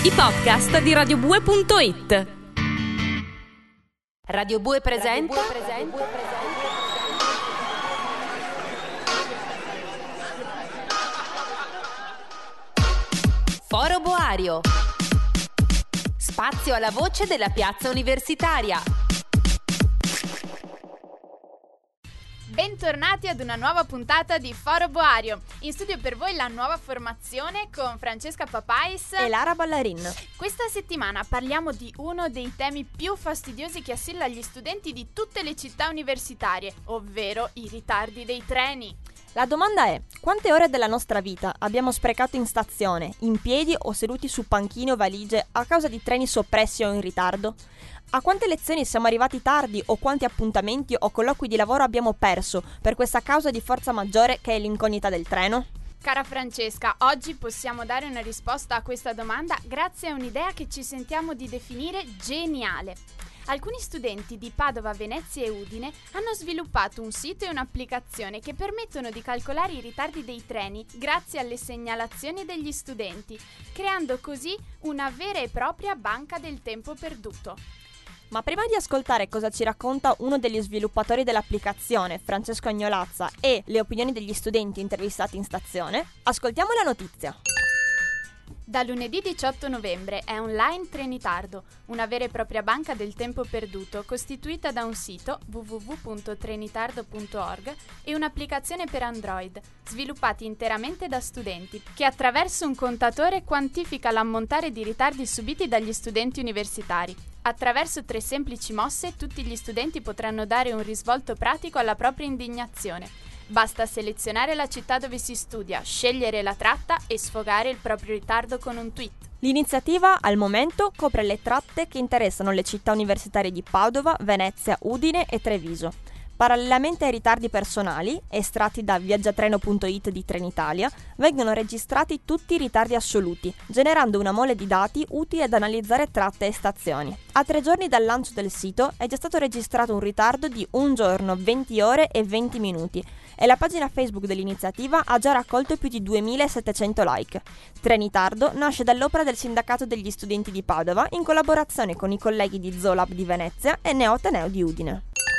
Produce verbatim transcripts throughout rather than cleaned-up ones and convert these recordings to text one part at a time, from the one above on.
i podcast di radio bue punto it. Radio Bue presenta, Radio Bue presenta. Foro Boario. Spazio alla voce della piazza universitaria. Bentornati ad una nuova puntata di Foro Boario. In studio per voi la nuova formazione con Francesca Papais e Lara Ballarin. Questa settimana parliamo di uno dei temi più fastidiosi che assilla gli studenti di tutte le città universitarie, ovvero i ritardi dei treni. La domanda è: quante ore della nostra vita abbiamo sprecato in stazione, in piedi o seduti su panchine o valigie a causa di treni soppressi o in ritardo? A quante lezioni siamo arrivati tardi o quanti appuntamenti o colloqui di lavoro abbiamo perso per questa causa di forza maggiore che è l'incognita del treno? Cara Francesca, oggi possiamo dare una risposta a questa domanda grazie a un'idea che ci sentiamo di definire geniale. Alcuni studenti di Padova, Venezia e Udine hanno sviluppato un sito e un'applicazione che permettono di calcolare i ritardi dei treni grazie alle segnalazioni degli studenti, creando così una vera e propria banca del tempo perduto. Ma prima di ascoltare cosa ci racconta uno degli sviluppatori dell'applicazione, Francesco Agnolazza, e le opinioni degli studenti intervistati in stazione, ascoltiamo la notizia. Da lunedì diciotto novembre è online Trenitardo, una vera e propria banca del tempo perduto costituita da un sito w w w punto trenitardo punto org e un'applicazione per Android, sviluppati interamente da studenti, che attraverso un contatore quantifica l'ammontare di ritardi subiti dagli studenti universitari. Attraverso tre semplici mosse tutti gli studenti potranno dare un risvolto pratico alla propria indignazione. Basta selezionare la città dove si studia, scegliere la tratta e sfogare il proprio ritardo con un tweet. L'iniziativa, al momento, copre le tratte che interessano le città universitarie di Padova, Venezia, Udine e Treviso. Parallelamente ai ritardi personali, estratti da viaggiatreno punto it di Trenitalia, vengono registrati tutti i ritardi assoluti, generando una mole di dati utili ad analizzare tratte e stazioni. A tre giorni dal lancio del sito è già stato registrato un ritardo di un giorno, venti ore e venti minuti, e la pagina Facebook dell'iniziativa ha già raccolto più di duemilasettecento like. Trenitardo nasce dall'opera del Sindacato degli Studenti di Padova in collaborazione con i colleghi di Zoolab di Venezia e Neoateneo di Udine.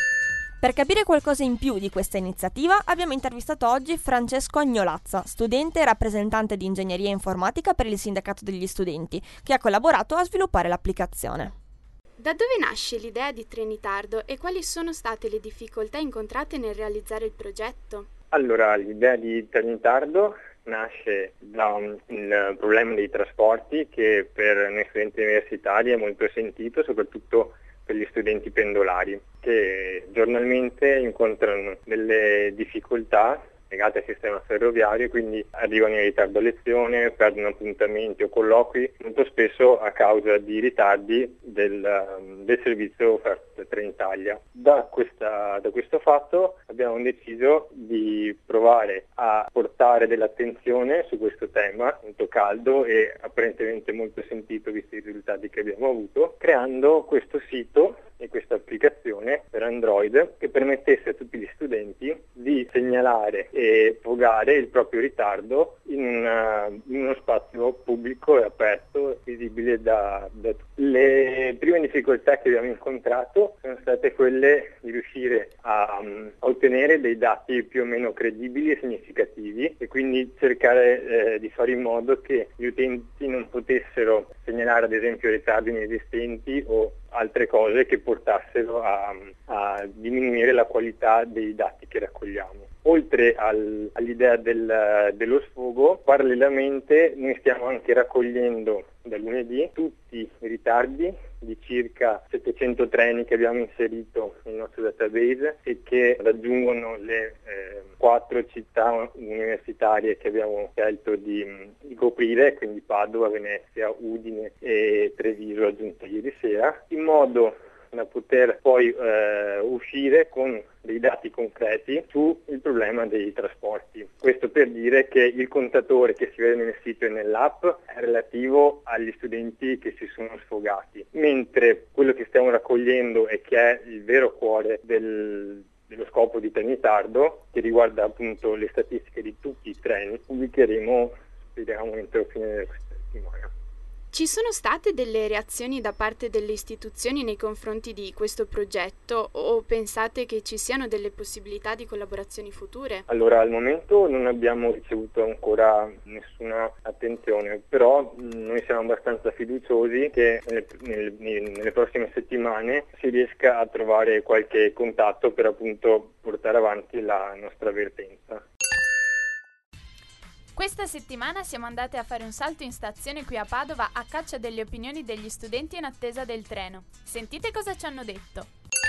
Per capire qualcosa in più di questa iniziativa abbiamo intervistato oggi Francesco Agnolazza, studente e rappresentante di ingegneria informatica per il Sindacato degli Studenti, che ha collaborato a sviluppare l'applicazione. Da dove nasce l'idea di Trenitardo e quali sono state le difficoltà incontrate nel realizzare il progetto? Allora, l'idea di Trenitardo nasce da un, il problema dei trasporti che per noi studenti universitari è molto sentito, soprattutto per gli studenti pendolari, che giornalmente incontrano delle difficoltà legate al sistema ferroviario, quindi arrivano in ritardo a lezione, perdono appuntamenti o colloqui, molto spesso a causa di ritardi del, del servizio offerto da Trenitalia. Da, questa, da questo fatto abbiamo deciso di provare a portare dell'attenzione su questo tema, molto caldo e apparentemente molto sentito visti i risultati che abbiamo avuto, creando questo sito e questa applicazione per Android che permettesse a tutti gli studenti di segnalare e pogare il proprio ritardo in, una, in uno spazio pubblico e aperto, visibile da, da tutti. Le prime difficoltà che abbiamo incontrato sono state quelle di riuscire a, um, a ottenere dei dati più o meno credibili e significativi e quindi cercare eh, di fare in modo che gli utenti non potessero segnalare ad esempio ritardi inesistenti o altre cose che portassero a, a diminuire la qualità dei dati che raccogliamo. Oltre al, all'idea del, dello sfogo, parallelamente noi stiamo anche raccogliendo da lunedì tutti i ritardi di circa settecento treni che abbiamo inserito nel nostro database e che raggiungono le eh, quattro città universitarie che abbiamo scelto di, di coprire, quindi Padova, Venezia, Udine e Treviso aggiunto ieri sera, in modo da poter poi eh, uscire con dei dati concreti sul problema dei trasporti. Questo per dire che il contatore che si vede nel sito e nell'app è relativo agli studenti che si sono sfogati, mentre quello che stiamo raccogliendo e che è il vero cuore del dello scopo di Trenitardo, che riguarda appunto le statistiche di tutti i treni, pubblicheremo, speriamo, entro fine della settimana. Ci sono state delle reazioni da parte delle istituzioni nei confronti di questo progetto o pensate che ci siano delle possibilità di collaborazioni future? Allora, al momento non abbiamo ricevuto ancora nessuna attenzione, però mh, noi siamo abbastanza fiduciosi che nelle, nelle, nelle prossime settimane si riesca a trovare qualche contatto per appunto portare avanti la nostra vertenza. Questa settimana siamo andate a fare un salto in stazione qui a Padova a caccia delle opinioni degli studenti in attesa del treno. Sentite cosa ci hanno detto.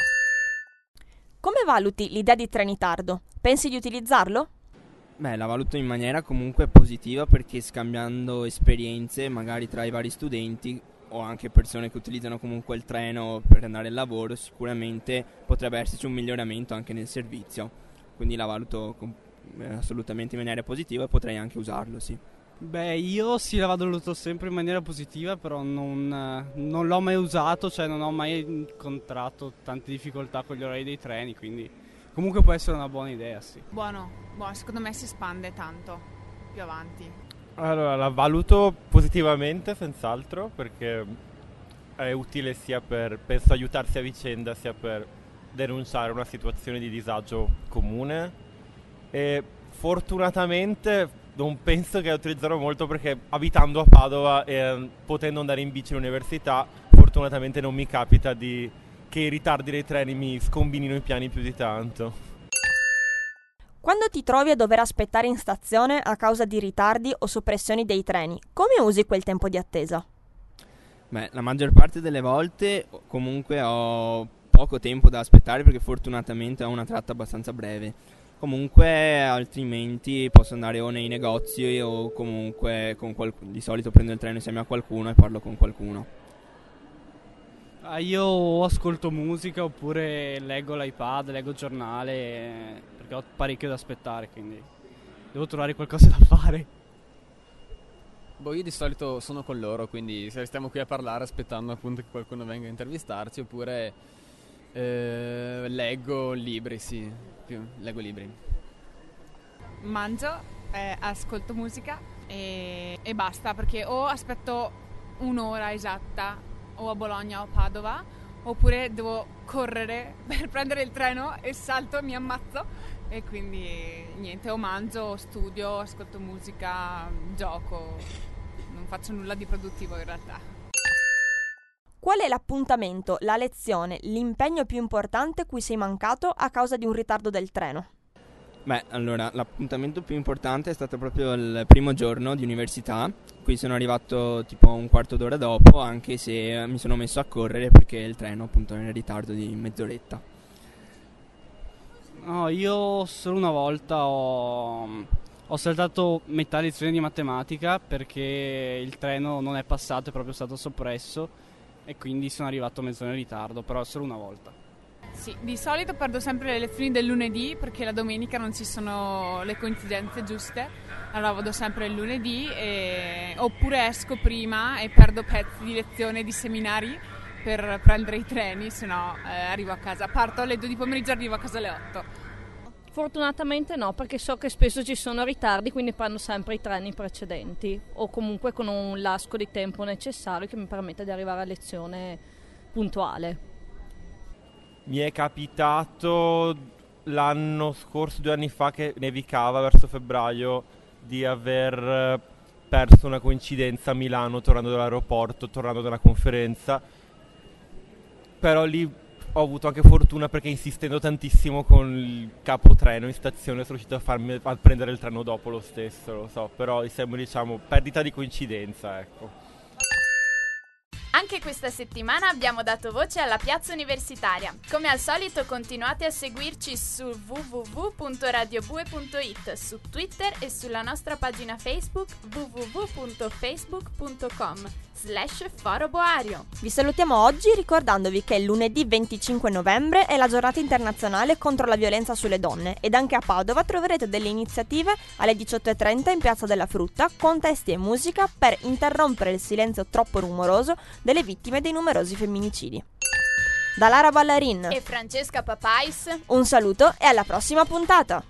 Come valuti l'idea di Trenitardo? Pensi di utilizzarlo? Beh, la valuto in maniera comunque positiva perché scambiando esperienze magari tra i vari studenti o anche persone che utilizzano comunque il treno per andare al lavoro, sicuramente potrebbe esserci un miglioramento anche nel servizio. Quindi la valuto com- assolutamente in maniera positiva e potrei anche usarlo, sì. Beh, io sì, la valuto sempre in maniera positiva, però non, non l'ho mai usato, cioè non ho mai incontrato tante difficoltà con gli orari dei treni, quindi comunque può essere una buona idea, sì. Buono, buono, secondo me si espande tanto più avanti. Allora, la valuto positivamente, senz'altro, perché è utile sia per, penso, aiutarsi a vicenda, sia per denunciare una situazione di disagio comune. E fortunatamente non penso che la utilizzerò molto perché abitando a Padova e potendo andare in bici all'università, fortunatamente non mi capita di, che i ritardi dei treni mi scombinino i piani più di tanto. Quando ti trovi a dover aspettare in stazione a causa di ritardi o soppressioni dei treni, come usi quel tempo di attesa? Beh, la maggior parte delle volte comunque ho poco tempo da aspettare perché fortunatamente ho una tratta abbastanza breve. Comunque altrimenti posso andare o nei negozi o comunque con qualcuno. Di solito prendo il treno insieme a qualcuno e parlo con qualcuno. Ah, io o ascolto musica oppure leggo l'iPad, leggo il giornale, perché ho parecchio da aspettare, quindi devo trovare qualcosa da fare. Boh, io di solito sono con loro, quindi se restiamo qui a parlare aspettando appunto che qualcuno venga a intervistarci, oppure eh, leggo libri, sì, più leggo libri. Mangio, eh, ascolto musica e, e basta, perché o aspetto un'ora esatta o a Bologna o a Padova, oppure devo correre per prendere il treno e salto, mi ammazzo e quindi niente, o mangio, o studio, ascolto musica, gioco, non faccio nulla di produttivo in realtà. Qual è l'appuntamento, la lezione, l'impegno più importante cui sei mancato a causa di un ritardo del treno? Beh, allora, l'appuntamento più importante è stato proprio il primo giorno di università. Qui sono arrivato tipo un quarto d'ora dopo, anche se mi sono messo a correre perché il treno appunto era in ritardo di mezz'oretta. No, io solo una volta ho, ho saltato metà lezione di matematica perché il treno non è passato, è proprio stato soppresso e quindi sono arrivato mezz'ora in ritardo, però solo una volta. Sì, di solito perdo sempre le lezioni del lunedì perché la domenica non ci sono le coincidenze giuste, allora vado sempre il lunedì e... oppure esco prima e perdo pezzi di lezione di seminari per prendere i treni, se no eh, arrivo a casa, parto alle due di pomeriggio e arrivo a casa alle otto. Fortunatamente no, perché so che spesso ci sono ritardi, quindi prendo sempre i treni precedenti o comunque con un lasco di tempo necessario che mi permette di arrivare a lezione puntuale. Mi è capitato l'anno scorso, due anni fa, che nevicava verso febbraio, di aver perso una coincidenza a Milano tornando dall'aeroporto, tornando dalla conferenza. Però lì ho avuto anche fortuna perché insistendo tantissimo con il capotreno in stazione sono riuscito a farmi a prendere il treno dopo lo stesso, lo so, però sembra, diciamo, perdita di coincidenza, ecco. Anche questa settimana abbiamo dato voce alla Piazza Universitaria. Come al solito continuate a seguirci su w w w punto radio bue punto i t, su Twitter e sulla nostra pagina Facebook w w w punto facebook punto com slash foro boario. Vi salutiamo oggi ricordandovi che lunedì venticinque novembre è la giornata internazionale contro la violenza sulle donne ed anche a Padova troverete delle iniziative alle diciotto e trenta in Piazza della Frutta con testi e musica per interrompere il silenzio troppo rumoroso delle vittime dei numerosi femminicidi. Da Lara Ballarin e Francesca Papais un saluto e alla prossima puntata!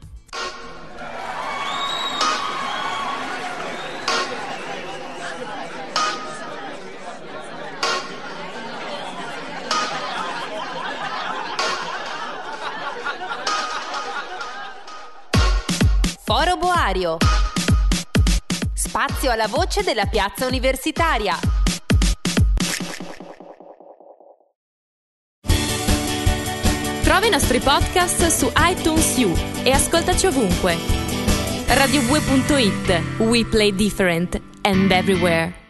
Foro Boario. Spazio alla voce della piazza universitaria. Trova i nostri podcast su iTunes U e ascoltaci ovunque. radio due punto it. We play different and everywhere.